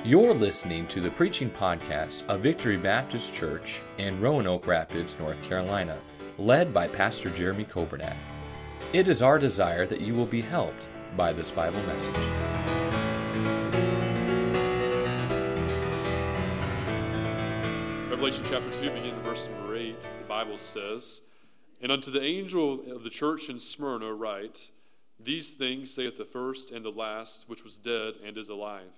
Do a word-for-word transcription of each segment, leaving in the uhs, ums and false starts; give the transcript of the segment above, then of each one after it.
You're listening to the preaching podcast of Victory Baptist Church in Roanoke Rapids, North Carolina, led by Pastor Jeremy Coburnack. It is our desire that you will be helped by this Bible message. Revelation chapter two, beginning in verse number eight, the Bible says, "And unto the angel of the church in Smyrna write, These things saith the first and the last, which was dead and is alive.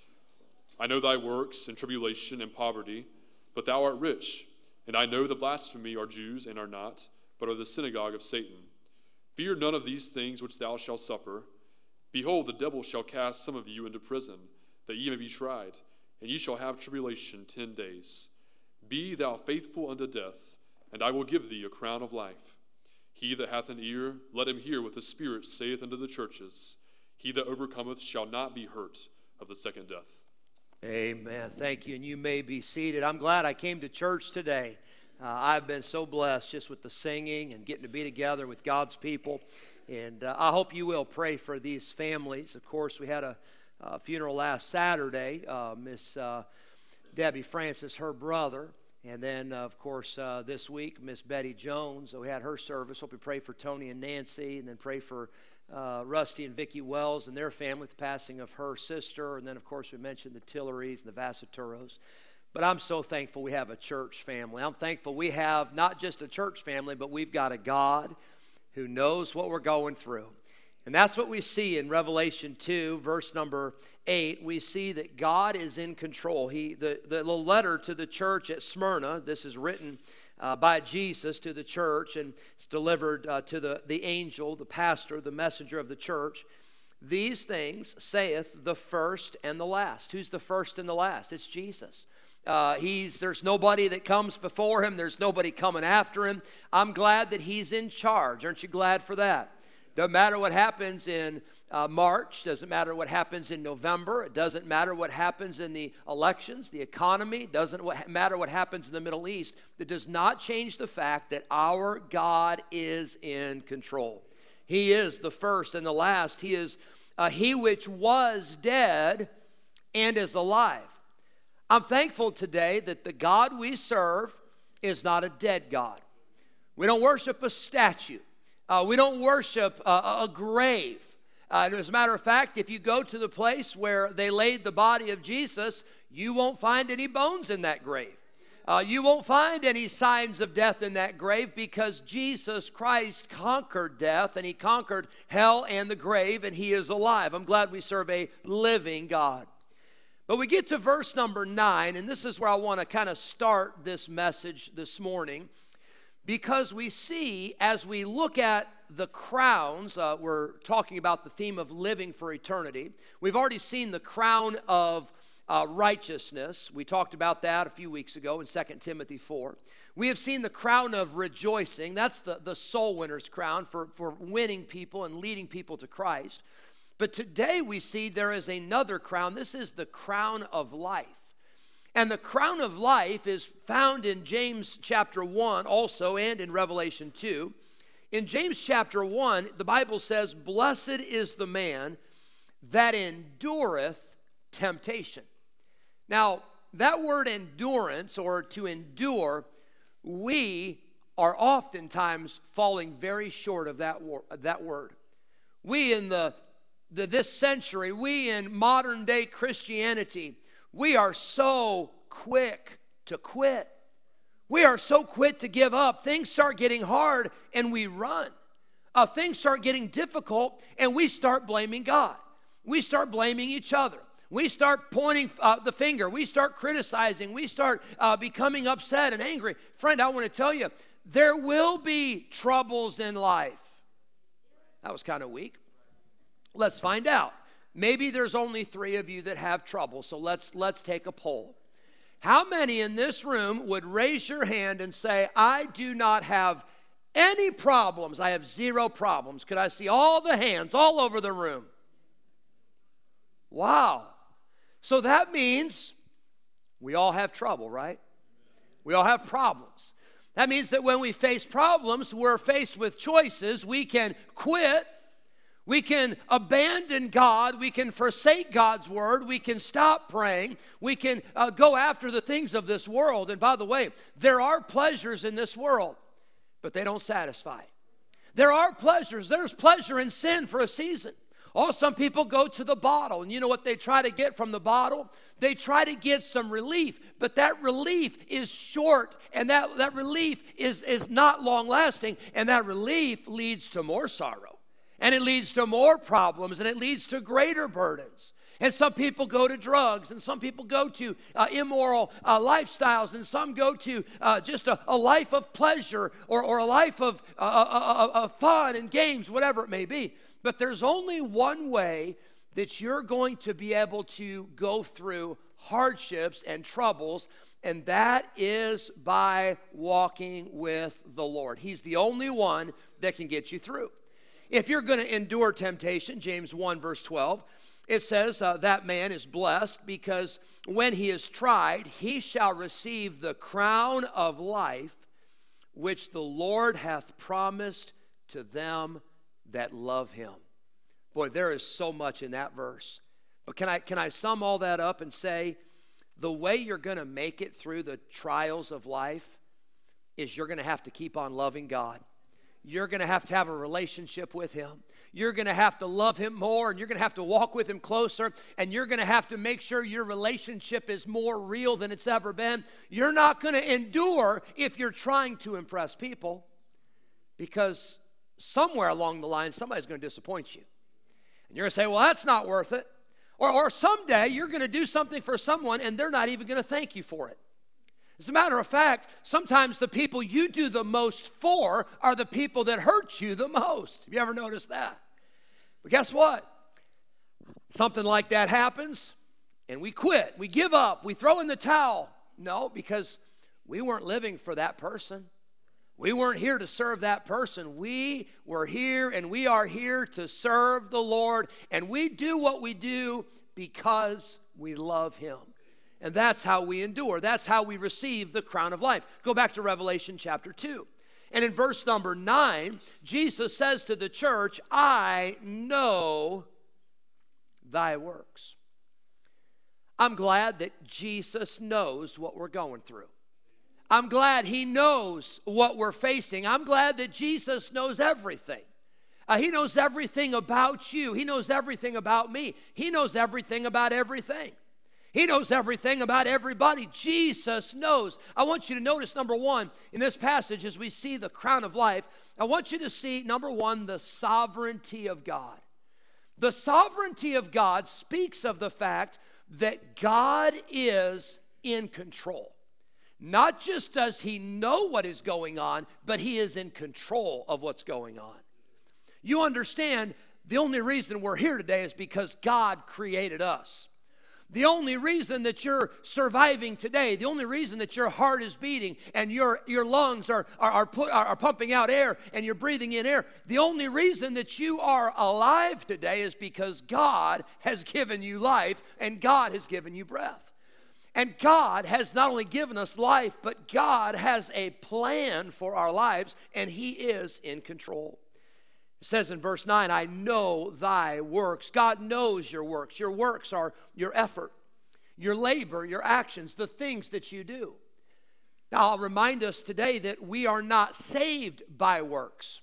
I know thy works, and tribulation, and poverty, but thou art rich. And I know the blasphemy are Jews, and are not, but are the synagogue of Satan. Fear none of these things which thou shalt suffer. Behold, the devil shall cast some of you into prison, that ye may be tried, and ye shall have tribulation ten days. Be thou faithful unto death, and I will give thee a crown of life. He that hath an ear, let him hear what the Spirit saith unto the churches. He that overcometh shall not be hurt of the second death." Amen. Thank you, and you may be seated. I'm glad I came to church today. Uh, I've been so blessed just with the singing and getting to be together with God's people, and uh, I hope you will pray for these families. Of course, we had a, a funeral last Saturday. Uh, Miss uh, Debbie Francis, her brother, and then, uh, of course, uh, this week, Miss Betty Jones. So we had her service. Hope you pray for Tony and Nancy, and then pray for Uh, Rusty and Vicki Wells and their family with the passing of her sister. And then, of course, we mentioned the Tillerys and the Vassaturos. But I'm so thankful we have a church family. I'm thankful we have not just a church family, but we've got a God who knows what we're going through. And that's what we see in Revelation two, verse number eight. We see that God is in control. He, the, the little letter to the church at Smyrna, this is written Uh, by Jesus to the church, and it's delivered uh, to the, the angel, the pastor, the messenger of the church. These things saith the first and the last. Who's the first and the last? It's Jesus. Uh, he's there's nobody that comes before him. There's nobody coming after him. I'm glad that he's in charge. Aren't you glad for that? Doesn't matter what happens in uh, March. Doesn't matter what happens in November. It doesn't matter what happens in the elections, the economy. Doesn't what, matter what happens in the Middle East. That does not change the fact that our God is in control. He is the first and the last. He is uh, he which was dead and is alive. I'm thankful today that the God we serve is not a dead God. We don't worship a statue. Uh, we don't worship uh, a grave. Uh, and as a matter of fact, if you go to the place where they laid the body of Jesus, you won't find any bones in that grave. Uh, you won't find any signs of death in that grave, because Jesus Christ conquered death, and he conquered hell and the grave, and he is alive. I'm glad we serve a living God. But we get to verse number nine, and this is where I want to kind of start this message this morning. Because we see, as we look at the crowns, uh, we're talking about the theme of living for eternity. We've already seen the crown of uh, righteousness. We talked about that a few weeks ago in Second Timothy four. We have seen the crown of rejoicing. That's the, the soul winner's crown for, for winning people and leading people to Christ. But today we see there is another crown. This is the crown of life. And the crown of life is found in James chapter one also, and in Revelation two. In James chapter one, the Bible says, "Blessed is the man that endureth temptation." Now, that word endurance, or to endure, we are oftentimes falling very short of that, wor- that word. We in the, the this century, we in modern day Christianity, we are so quick to quit. We are so quick to give up. Things start getting hard and we run. Uh, things start getting difficult and we start blaming God. We start blaming each other. We start pointing uh, the finger. We start criticizing. We start uh, becoming upset and angry. Friend, I want to tell you, there will be troubles in life. That was kind of weak. Let's find out. Maybe there's only three of you that have trouble, so let's let's take a poll. How many in this room would raise your hand and say, "I do not have any problems. I have zero problems"? Could I see all the hands all over the room? Wow. So that means we all have trouble, right? We all have problems. That means that when we face problems, we're faced with choices. We can quit. We can abandon God. We can forsake God's word. We can stop praying. We can uh, go after the things of this world. And by the way, there are pleasures in this world, but they don't satisfy. There are pleasures. There's pleasure in sin for a season. Oh, some people go to the bottle, and you know what they try to get from the bottle? They try to get some relief, but that relief is short, and that, that relief is, is not long-lasting, and that relief leads to more sorrow, and it leads to more problems, and it leads to greater burdens. And some people go to drugs, and some people go to uh, immoral uh, lifestyles, and some go to uh, just a, a life of pleasure or, or a life of uh, uh, uh, uh, fun and games, whatever it may be. But there's only one way that you're going to be able to go through hardships and troubles, and that is by walking with the Lord. He's the only one that can get you through. If you're going to endure temptation, James one verse twelve, it says uh, that man is blessed because when he is tried, he shall receive the crown of life which the Lord hath promised to them that love him. Boy, there is so much in that verse. But can I, can I sum all that up and say the way you're going to make it through the trials of life is you're going to have to keep on loving God. You're going to have to have a relationship with him. You're going to have to love him more, and you're going to have to walk with him closer, and you're going to have to make sure your relationship is more real than it's ever been. You're not going to endure if you're trying to impress people, because somewhere along the line, somebody's going to disappoint you. And you're going to say, well, that's not worth it. Or, or someday you're going to do something for someone and they're not even going to thank you for it. As a matter of fact, sometimes the people you do the most for are the people that hurt you the most. Have you ever noticed that? But guess what? Something like that happens and we quit. We give up. We throw in the towel. No, because we weren't living for that person. We weren't here to serve that person. We were here and we are here to serve the Lord. And we do what we do because we love him. And that's how we endure. That's how we receive the crown of life. Go back to Revelation chapter two. And in verse number nine, Jesus says to the church, I know thy works. I'm glad that Jesus knows what we're going through. I'm glad he knows what we're facing. I'm glad that Jesus knows everything. Uh, he knows everything about you. He knows everything about me. He knows everything about everything. He knows everything about everybody. Jesus knows. I want you to notice, number one, in this passage, as we see the crown of life, I want you to see, number one, the sovereignty of God. The sovereignty of God speaks of the fact that God is in control. Not just does he know what is going on, but he is in control of what's going on. You understand, the only reason we're here today is because God created us. The only reason that you're surviving today, the only reason that your heart is beating and your, your lungs are, are, are, put, are, are pumping out air and you're breathing in air, the only reason that you are alive today is because God has given you life and God has given you breath. And God has not only given us life, but God has a plan for our lives, and he is in control. It says in verse nine, I know thy works. God knows your works. Your works are your effort, your labor, your actions, the things that you do. Now, I'll remind us today that we are not saved by works,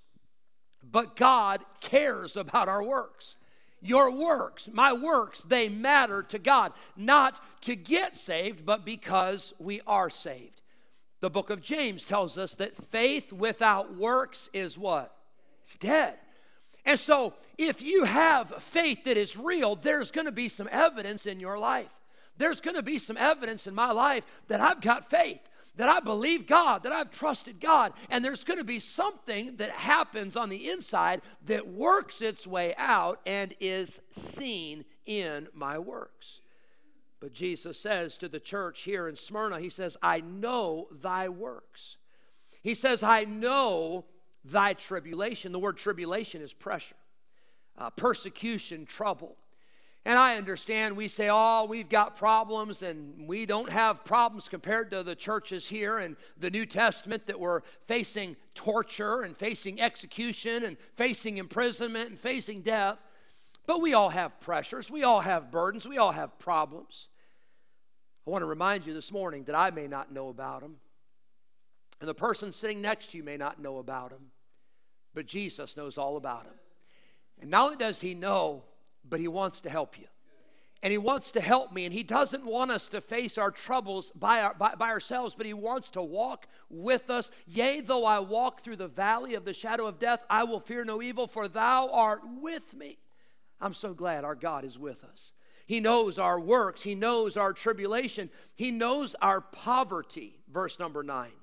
but God cares about our works. Your works, my works, they matter to God, not to get saved, but because we are saved. The book of James tells us that faith without works is what? It's dead. And so if you have faith that is real, there's going to be some evidence in your life. There's going to be some evidence in my life that I've got faith, that I believe God, that I've trusted God, and there's going to be something that happens on the inside that works its way out and is seen in my works. But Jesus says to the church here in Smyrna, he says, I know thy works. He says, I know thy tribulation. The word tribulation is pressure, uh, persecution, trouble. And I understand we say, oh, we've got problems, and we don't have problems compared to the churches here in the New Testament that were facing torture and facing execution and facing imprisonment and facing death. But we all have pressures. We all have burdens. We all have problems. I want to remind you this morning that I may not know about them, and the person sitting next to you may not know about them, but Jesus knows all about them. And not only does he know, but he wants to help you. And he wants to help me. And he doesn't want us to face our troubles by, our, by, by ourselves, but he wants to walk with us. Yea, though I walk through the valley of the shadow of death, I will fear no evil, for thou art with me. I'm so glad our God is with us. He knows our works. He knows our tribulation. He knows our poverty. Verse number nine.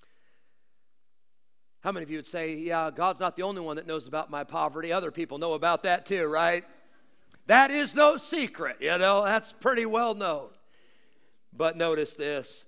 How many of you would say, yeah, God's not the only one that knows about my poverty. Other people know about that too, right? That is no secret, you know, that's pretty well known. But notice this.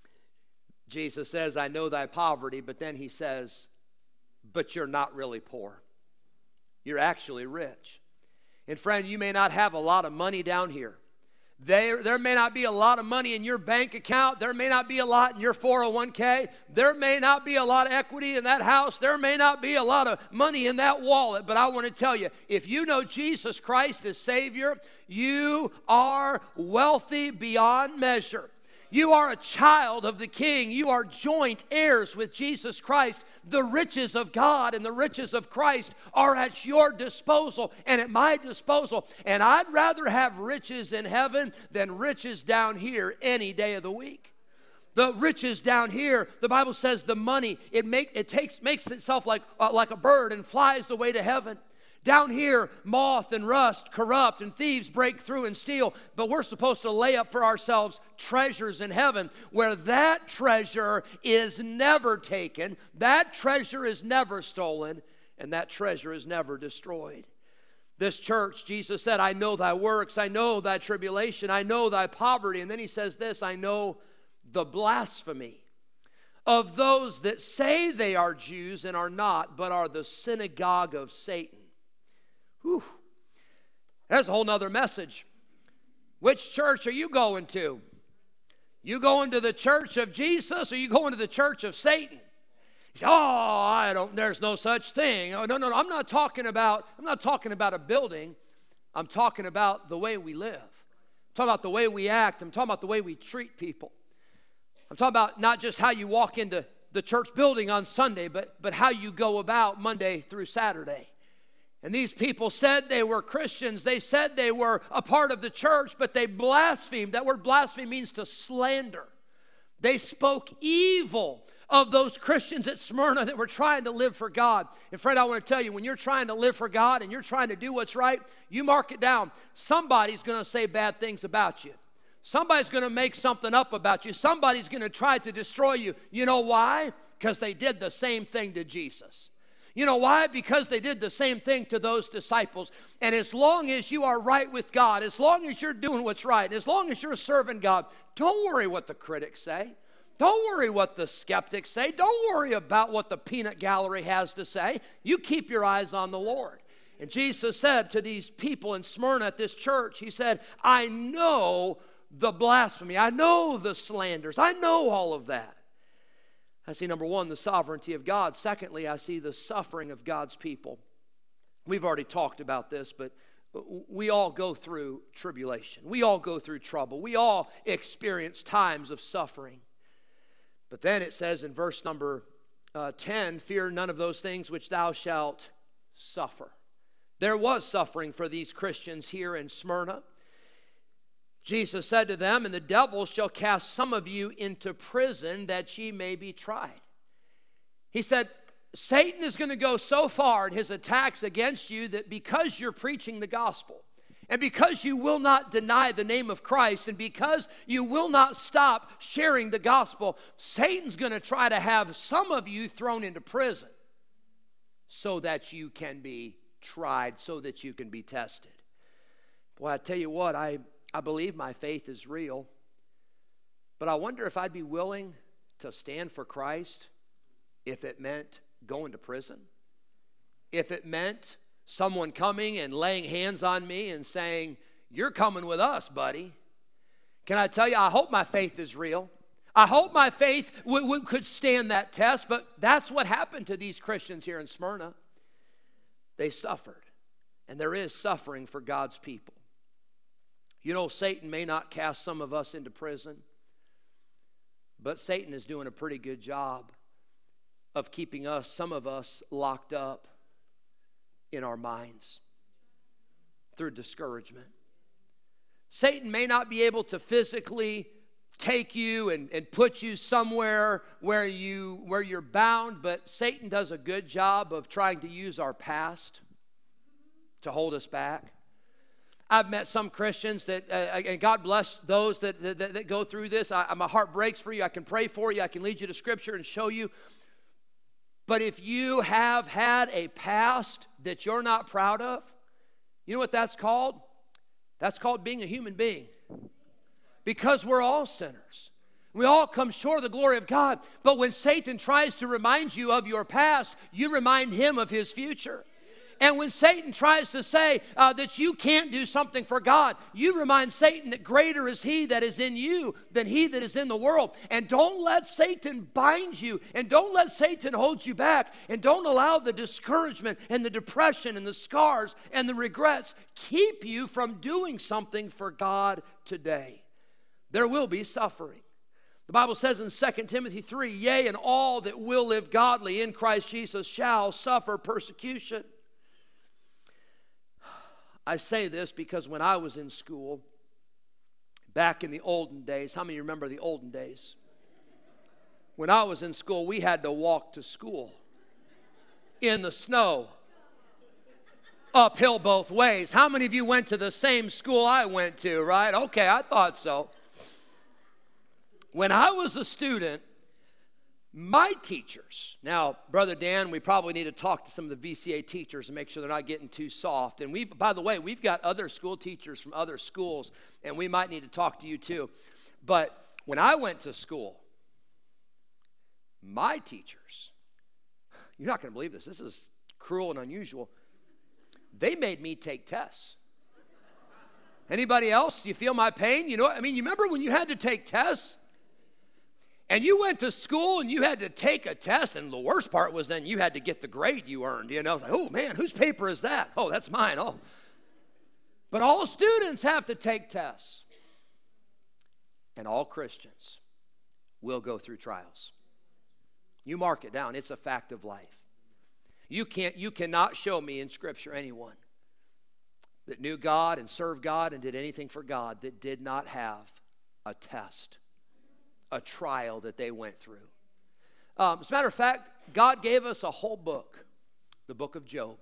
Jesus says, I know thy poverty, but then he says, but you're not really poor. You're actually rich. And friend, you may not have a lot of money down here. There, there may not be a lot of money in your bank account. There may not be a lot in your four oh one k. There may not be a lot of equity in that house. There may not be a lot of money in that wallet. But I want to tell you, if you know Jesus Christ as Savior, you are wealthy beyond measure. You are a child of the King. You are joint heirs with Jesus Christ. The riches of God and the riches of Christ are at your disposal and at my disposal. And I'd rather have riches in heaven than riches down here any day of the week. The riches down here, the Bible says the money, it, make, it takes, makes itself like, uh, like a bird and flies away to heaven. Down here, moth and rust corrupt and thieves break through and steal. But we're supposed to lay up for ourselves treasures in heaven where that treasure is never taken, that treasure is never stolen, and that treasure is never destroyed. This church, Jesus said, I know thy works, I know thy tribulation, I know thy poverty. And then he says this, I know the blasphemy of those that say they are Jews and are not, but are the synagogue of Satan. Whew. That's a whole nother message. Which church are you going to? You going to the church of Jesus, or you going to the church of Satan? You say, oh, I don't, there's no such thing. Oh, no, no, no, I'm not talking about, I'm not talking about a building. I'm talking about the way we live. I'm talking about the way we act. I'm talking about the way we treat people. I'm talking about not just how you walk into the church building on Sunday, but, but how you go about Monday through Saturday. And these people said they were Christians. They said they were a part of the church, but they blasphemed. That word blaspheme means to slander. They spoke evil of those Christians at Smyrna that were trying to live for God. And friend, I want to tell you, when you're trying to live for God and you're trying to do what's right, you mark it down. Somebody's going to say bad things about you. Somebody's going to make something up about you. Somebody's going to try to destroy you. You know why? Because they did the same thing to Jesus. You know why? Because they did the same thing to those disciples. And as long as you are right with God, as long as you're doing what's right, as long as you're serving God, don't worry what the critics say. Don't worry what the skeptics say. Don't worry about what the peanut gallery has to say. You keep your eyes on the Lord. And Jesus said to these people in Smyrna at this church, he said, I know the blasphemy. I know the slanders. I know all of that. I see, number one, the sovereignty of God. Secondly, I see the suffering of God's people. We've already talked about this, but we all go through tribulation. We all go through trouble. We all experience times of suffering. But then it says in verse number uh, ten, fear none of those things which thou shalt suffer. There was suffering for these Christians here in Smyrna. Jesus said to them, and the devil shall cast some of you into prison that ye may be tried. He said, Satan is going to go so far in his attacks against you that because you're preaching the gospel, and because you will not deny the name of Christ, and because you will not stop sharing the gospel, Satan's going to try to have some of you thrown into prison so that you can be tried, so that you can be tested. Boy, I tell you what, I... I believe my faith is real, but I wonder if I'd be willing to stand for Christ if it meant going to prison, if it meant someone coming and laying hands on me and saying, you're coming with us, buddy. Can I tell you, I hope my faith is real. I hope my faith w- w- could stand that test, but that's what happened to these Christians here in Smyrna. They suffered, and there is suffering for God's people. You know, Satan may not cast some of us into prison, but Satan is doing a pretty good job of keeping us, some of us, locked up in our minds through discouragement. Satan may not be able to physically take you and, and put you somewhere where, you, where you're bound, but Satan does a good job of trying to use our past to hold us back. I've met some Christians that, uh, and God bless those that, that, that go through this. I, my heart breaks for you. I can pray for you. I can lead you to Scripture and show you. But if you have had a past that you're not proud of, you know what that's called? That's called being a human being. Because we're all sinners. We all come short of the glory of God. But when Satan tries to remind you of your past, you remind him of his future. And when Satan tries to say uh, that you can't do something for God, you remind Satan that greater is he that is in you than he that is in the world. And don't let Satan bind you, and don't let Satan hold you back, and don't allow the discouragement and the depression and the scars and the regrets keep you from doing something for God today. There will be suffering. The Bible says in Second Timothy three, yea, and all that will live godly in Christ Jesus shall suffer persecution. I say this because when I was in school, back in the olden days, how many remember the olden days? When I was in school, we had to walk to school in the snow, uphill both ways. How many of you went to the same school I went to, right? Okay, I thought so. When I was a student, my teachers, now, Brother Dan, we probably need to talk to some of the V C A teachers and make sure they're not getting too soft. And we've, by the way, we've got other school teachers from other schools, and we might need to talk to you too. But when I went to school, my teachers, you're not going to believe this, this is cruel and unusual, they made me take tests. Anybody else? Do you feel my pain? You know, I mean, you remember when you had to take tests? And you went to school and you had to take a test, and the worst part was then you had to get the grade you earned. You know, I was like, oh man, whose paper is that? Oh, that's mine. Oh. But all students have to take tests. And all Christians will go through trials. You mark it down. It's a fact of life. You can't, you cannot show me in Scripture anyone that knew God and served God and did anything for God that did not have a test, a trial that they went through. Um, as a matter of fact, God gave us a whole book, the book of Job.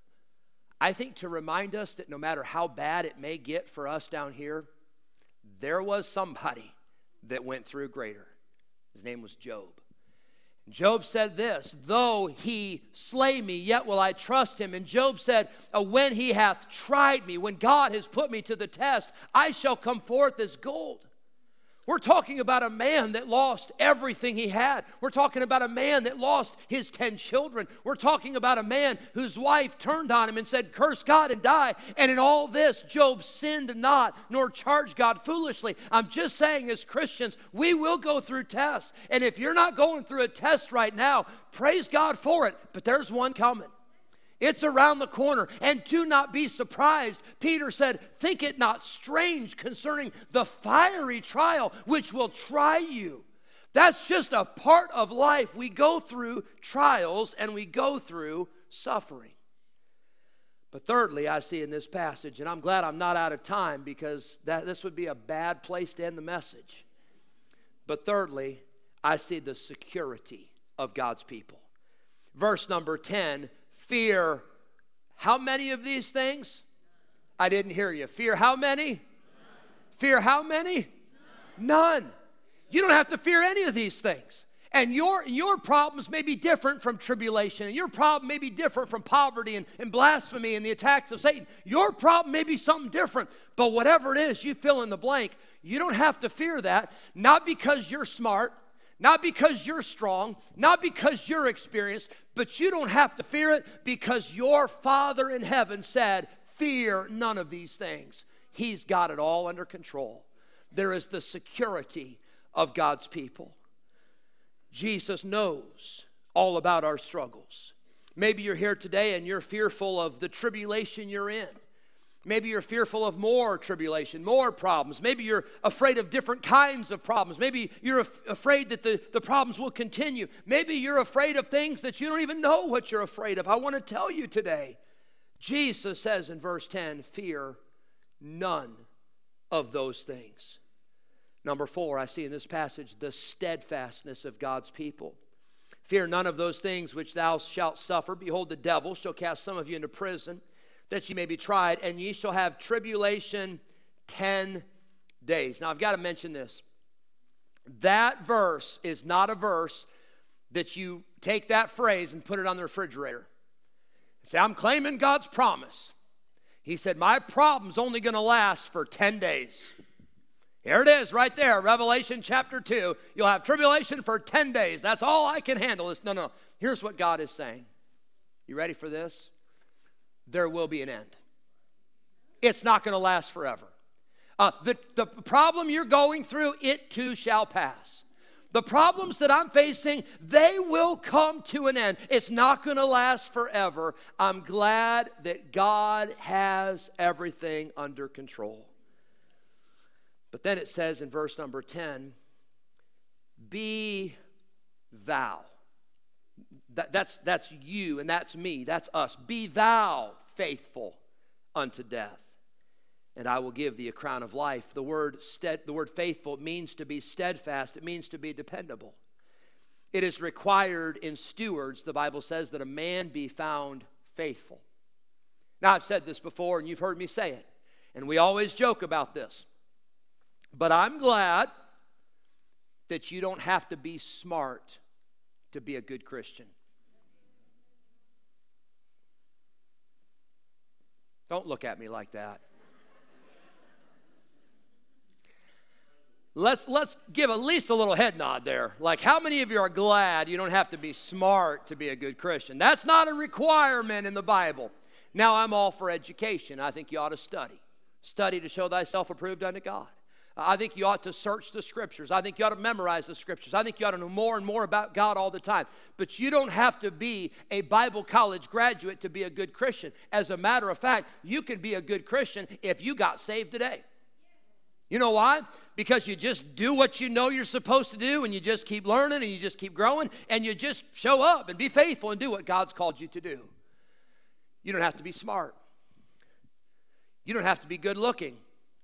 I think to remind us that no matter how bad it may get for us down here, there was somebody that went through greater. His name was Job. Job said this, though he slay me, yet will I trust him. And Job said, when he hath tried me, when God has put me to the test, I shall come forth as gold. We're talking about a man that lost everything he had. We're talking about a man that lost his ten children. We're talking about a man whose wife turned on him and said, curse God and die. And in all this, Job sinned not, nor charged God foolishly. I'm just saying, as Christians, we will go through tests. And if you're not going through a test right now, praise God for it. But there's one coming. It's around the corner, and do not be surprised. Peter said, think it not strange concerning the fiery trial which will try you. That's just a part of life. We go through trials and we go through suffering. But thirdly, I see in this passage, and I'm glad I'm not out of time because that, this would be a bad place to end the message. But thirdly, I see the security of God's people. Verse number ten, fear how many of these things? I didn't hear you. Fear how many? None. Fear how many? None. None. You don't have to fear any of these things. And your, your problems may be different from tribulation. And your problem may be different from poverty and, and blasphemy and the attacks of Satan. Your problem may be something different. But whatever it is, you fill in the blank. You don't have to fear that. Not because you're smart. Not because you're strong, not because you're experienced, but you don't have to fear it because your Father in heaven said, fear none of these things. He's got it all under control. There is the security of God's people. Jesus knows all about our struggles. Maybe you're here today and you're fearful of the tribulation you're in. Maybe you're fearful of more tribulation, more problems. Maybe you're afraid of different kinds of problems. Maybe you're af- afraid that the, the problems will continue. Maybe you're afraid of things that you don't even know what you're afraid of. I want to tell you today, Jesus says in verse ten, fear none of those things. Number four, I see in this passage the steadfastness of God's people. Fear none of those things which thou shalt suffer. Behold, the devil shall cast some of you into prison, that ye may be tried, and ye shall have tribulation ten days. Now, I've got to mention this. That verse is not a verse that you take that phrase and put it on the refrigerator. Say, I'm claiming God's promise. He said, my problem's only going to last for ten days. Here it is right there, Revelation chapter two. You'll have tribulation for ten days. That's all I can handle. This. No, no. Here's what God is saying. You ready for this? There will be an end. It's not going to last forever. Uh, the, the problem you're going through, it too shall pass. The problems that I'm facing, they will come to an end. It's not going to last forever. I'm glad that God has everything under control. But then it says in verse number ten, be thou. That, that's, that's you and that's me. That's us. Be thou faithful unto death, and I will give thee a crown of life. The word, stead, the word faithful means to be steadfast. It means to be dependable. It is required in stewards, the Bible says, that a man be found faithful. Now, I've said this before, and you've heard me say it, and we always joke about this. But I'm glad that you don't have to be smart to be a good Christian. Don't look at me like that. Let's, let's give at least a little head nod there. Like, how many of you are glad you don't have to be smart to be a good Christian? That's not a requirement in the Bible. Now, I'm all for education. I think you ought to study. Study to show thyself approved unto God. I think you ought to search the Scriptures. I think you ought to memorize the Scriptures. I think you ought to know more and more about God all the time. But you don't have to be a Bible college graduate to be a good Christian. As a matter of fact, you can be a good Christian if you got saved today. You know why? Because you just do what you know you're supposed to do, and you just keep learning, and you just keep growing, and you just show up and be faithful and do what God's called you to do. You don't have to be smart. You don't have to be good looking.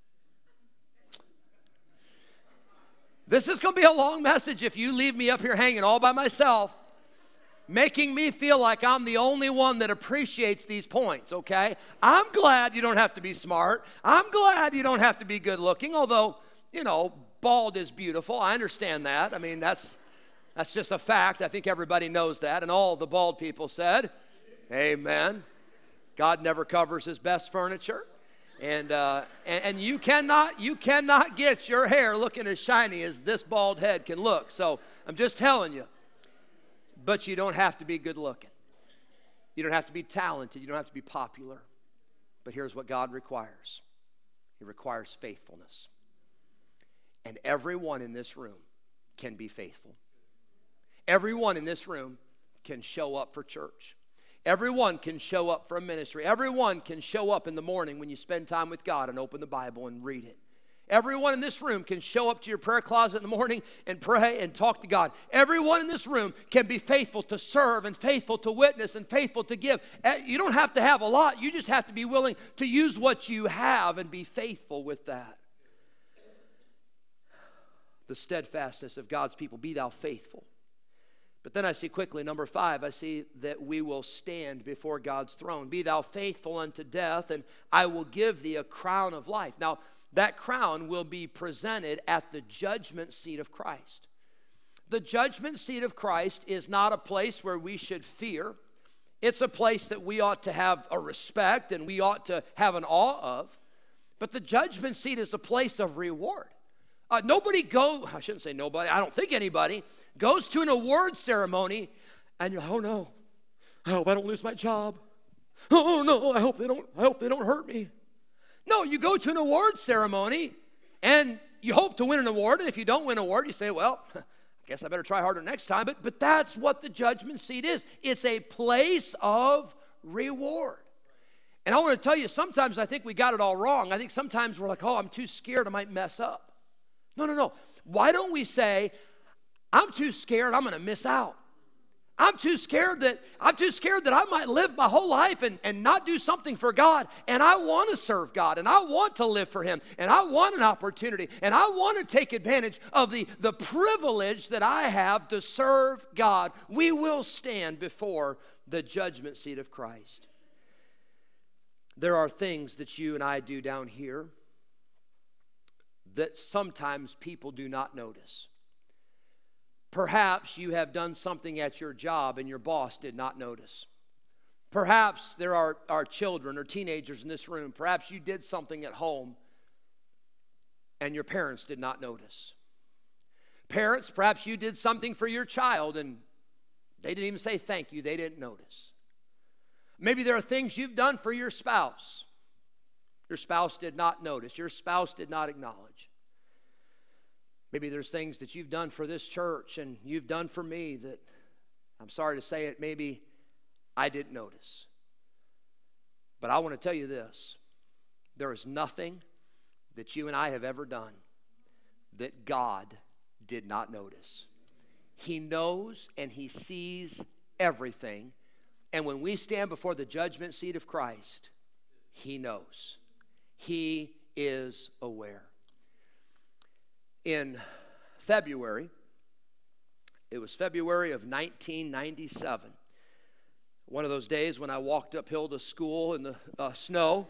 This is going to be a long message if you leave me up here hanging all by myself, making me feel like I'm the only one that appreciates these points, okay? I'm glad you don't have to be smart. I'm glad you don't have to be good looking, although, you know, bald is beautiful. I understand that. I mean, that's, that's just a fact. I think everybody knows that, and all the bald people said, amen. God never covers his best furniture. And, uh, and and you cannot you cannot get your hair looking as shiny as this bald head can look. So I'm just telling you. But you don't have to be good looking. You don't have to be talented. You don't have to be popular. But here's what God requires. He requires faithfulness. And everyone in this room can be faithful. Everyone in this room can show up for church. Everyone can show up for a ministry. Everyone can show up in the morning when you spend time with God and open the Bible and read it. Everyone in this room can show up to your prayer closet in the morning and pray and talk to God. Everyone in this room can be faithful to serve and faithful to witness and faithful to give. You don't have to have a lot. You just have to be willing to use what you have and be faithful with that. The steadfastness of God's people. Be thou faithful. But then I see quickly, number five, I see that we will stand before God's throne. Be thou faithful unto death, and I will give thee a crown of life. Now, that crown will be presented at the judgment seat of Christ. The judgment seat of Christ is not a place where we should fear. It's a place that we ought to have a respect and we ought to have an awe of. But the judgment seat is a place of reward. Uh, nobody go, I shouldn't say nobody, I don't think anybody goes to an award ceremony and you're, oh no, I hope I don't lose my job. Oh no, I hope they don't, I hope they don't hurt me. No, you go to an award ceremony and you hope to win an award. And if you don't win an award, you say, well, I guess I better try harder next time. But, but that's what the judgment seat is. It's a place of reward. And I want to tell you, sometimes I think we got it all wrong. I think sometimes we're like, oh, I'm too scared I might mess up. No, no, no. Why don't we say, I'm too scared I'm going to miss out. I'm too scared that I'm too scared that I might live my whole life and, and not do something for God. And I want to serve God, and I want to live for Him, and I want an opportunity, and I want to take advantage of the, the privilege that I have to serve God. We will stand before the judgment seat of Christ. There are things that you and I do down here that sometimes people do not notice. Perhaps you have done something at your job and your boss did not notice. Perhaps there are, are children or teenagers in this room. Perhaps you did something at home and your parents did not notice. Parents, perhaps you did something for your child and they didn't even say thank you. They didn't notice. Maybe there are things you've done for your spouse. Your spouse did not notice. Your spouse did not acknowledge. Maybe there's things that you've done for this church and you've done for me that, I'm sorry to say it, maybe I didn't notice. But I want to tell you this. There is nothing that you and I have ever done that God did not notice. He knows and He sees everything. And when we stand before the judgment seat of Christ, He knows. He is aware. In February, it was February of nineteen ninety-seven, one of those days when I walked uphill to school in the uh, snow,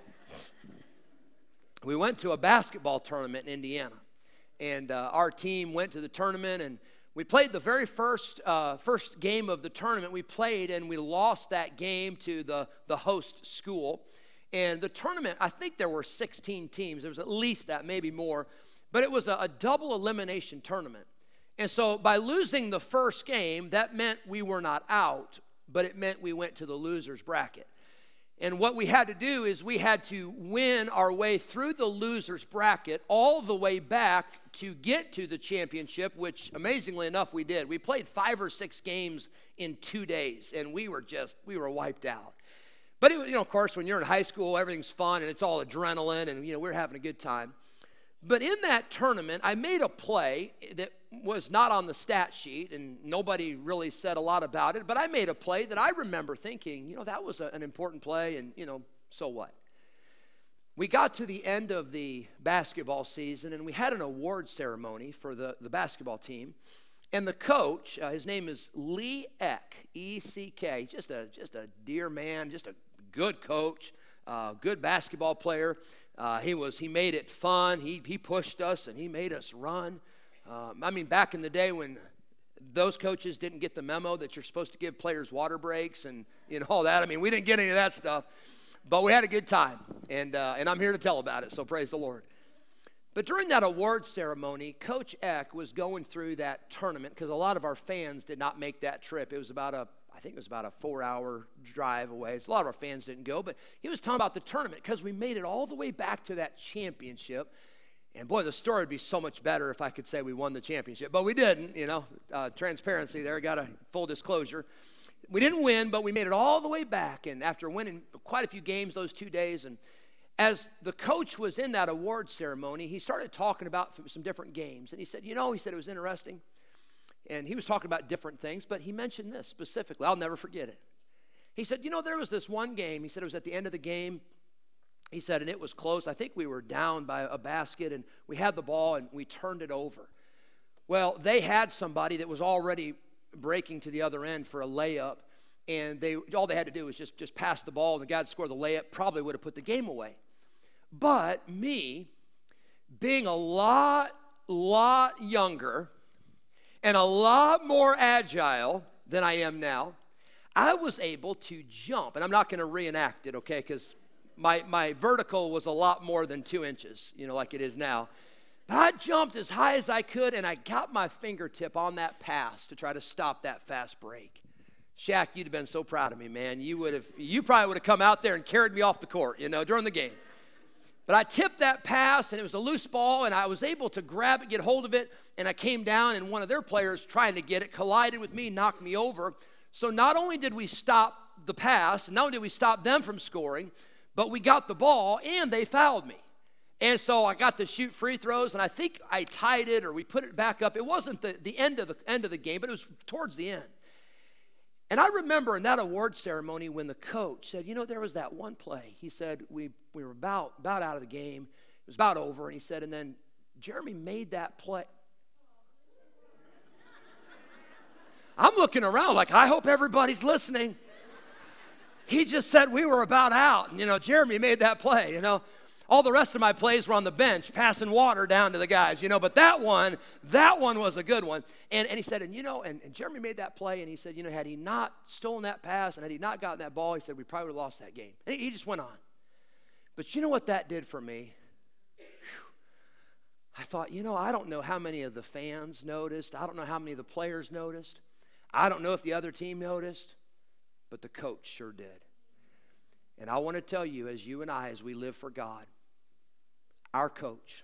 we went to a basketball tournament in Indiana. And uh, our team went to the tournament, and we played the very first uh, first game of the tournament we played, and we lost that game to the, the host school. And the tournament, I think there were sixteen teams. There was at least that, maybe more. But it was a, a double elimination tournament. And so by losing the first game, that meant we were not out, but it meant we went to the loser's bracket. And what we had to do is we had to win our way through the loser's bracket all the way back to get to the championship, which amazingly enough we did. We played five or six games in two days, and we were just, we were wiped out. But, it, you know, of course, when you're in high school, everything's fun, and it's all adrenaline, and, you know, we're having a good time. But in that tournament, I made a play that was not on the stat sheet, and nobody really said a lot about it, but I made a play that I remember thinking, you know, that was a, an important play, and, you know, so what? We got to the end of the basketball season, and we had an award ceremony for the, the basketball team, and the coach, uh, his name is Lee Eck, E C K, just a, just a dear man, just a good coach, uh, good basketball player. Uh, he was. He made it fun. He he pushed us and he made us run. Um, I mean, back in the day when those coaches didn't get the memo that you're supposed to give players water breaks and you know all that. I mean, we didn't get any of that stuff, but we had a good time, and uh, and I'm here to tell about it. So praise the Lord. But during that award ceremony, Coach Eck was going through that tournament because a lot of our fans did not make that trip. It was about a I think it was about a four-hour drive away. So a lot of our fans didn't go, but he was talking about the tournament because we made it all the way back to that championship. And boy, the story would be so much better if I could say we won the championship, but we didn't. You know, uh, transparency there. Got a full disclosure. We didn't win, but we made it all the way back. And after winning quite a few games those two days, and as the coach was in that award ceremony, he started talking about some different games. And he said, you know, he said it was interesting. And he was talking about different things, but he mentioned this specifically. I'll never forget it. He said, you know, there was this one game. He said it was at the end of the game. He said, and it was close. I think we were down by a basket, and we had the ball, and we turned it over. Well, they had somebody that was already breaking to the other end for a layup, and they all they had to do was just, just pass the ball, and the guy that scored the layup probably would have put the game away. But me, being a lot, lot younger, and a lot more agile than I am now, I was able to jump. And I'm not going to reenact it, okay, because my, my vertical was a lot more than two inches, you know, like it is now. But I jumped as high as I could, and I got my fingertip on that pass to try to stop that fast break. Shaq, you'd have been so proud of me, man. You would have, you probably would have come out there and carried me off the court, you know, during the game. But I tipped that pass, and it was a loose ball, and I was able to grab it, get hold of it, and I came down, and one of their players trying to get it collided with me, knocked me over. So not only did we stop the pass, not only did we stop them from scoring, but we got the ball, and they fouled me. And so I got to shoot free throws, and I think I tied it or we put it back up. It wasn't the, the end of the end of the game, but it was towards the end. And I remember in that award ceremony when the coach said, you know, there was that one play. He said, we, we were about, about out of the game. It was about over. And he said, and then Jeremy made that play. I'm looking around like, I hope everybody's listening. He just said we were about out. And, you know, Jeremy made that play, you know. All the rest of my plays were on the bench, passing water down to the guys, you know. But that one, that one was a good one. And, and he said, and you know, and, and Jeremy made that play, and he said, you know, had he not stolen that pass and had he not gotten that ball, he said, we probably would have lost that game. And he, he just went on. But you know what that did for me? Whew. I thought, you know, I don't know how many of the fans noticed. I don't know how many of the players noticed. I don't know if the other team noticed, but the coach sure did. And I want to tell you, as you and I, as we live for God, our coach,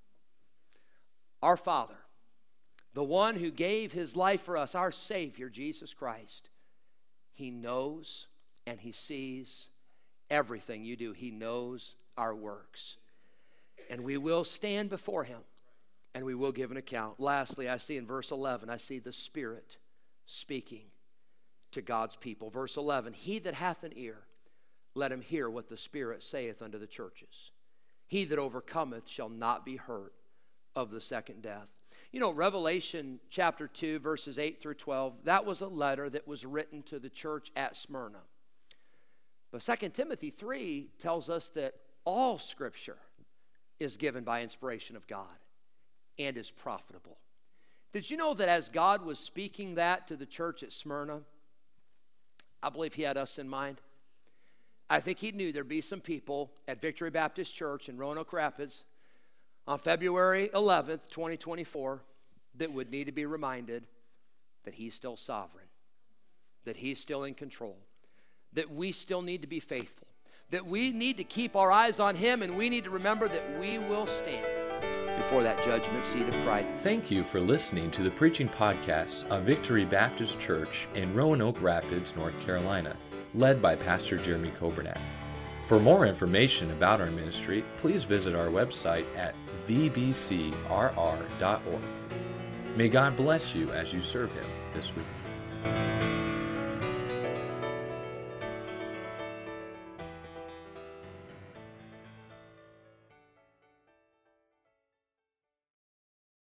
our Father, the one who gave his life for us, our Savior, Jesus Christ, he knows and he sees everything you do. He knows our works. And we will stand before him and we will give an account. Lastly, I see in verse eleven, I see the Spirit speaking to God's people. Verse eleven, he that hath an ear, let him hear what the Spirit saith unto the churches. He that overcometh shall not be hurt of the second death. You know, Revelation chapter two, verses eight through twelve, that was a letter that was written to the church at Smyrna. But Second Timothy three tells us that all Scripture is given by inspiration of God and is profitable. Did you know that as God was speaking that to the church at Smyrna, I believe he had us in mind? I think he knew there'd be some people at Victory Baptist Church in Roanoke Rapids on February eleventh, twenty twenty-four, that would need to be reminded that he's still sovereign, that he's still in control, that we still need to be faithful, that we need to keep our eyes on him, and we need to remember that we will stand before that judgment seat of Christ. Thank you for listening to the preaching podcast of Victory Baptist Church in Roanoke Rapids, North Carolina, led by Pastor Jeremy Coburnack. For more information about our ministry, please visit our website at v b c r r dot org. May God bless you as you serve him this week.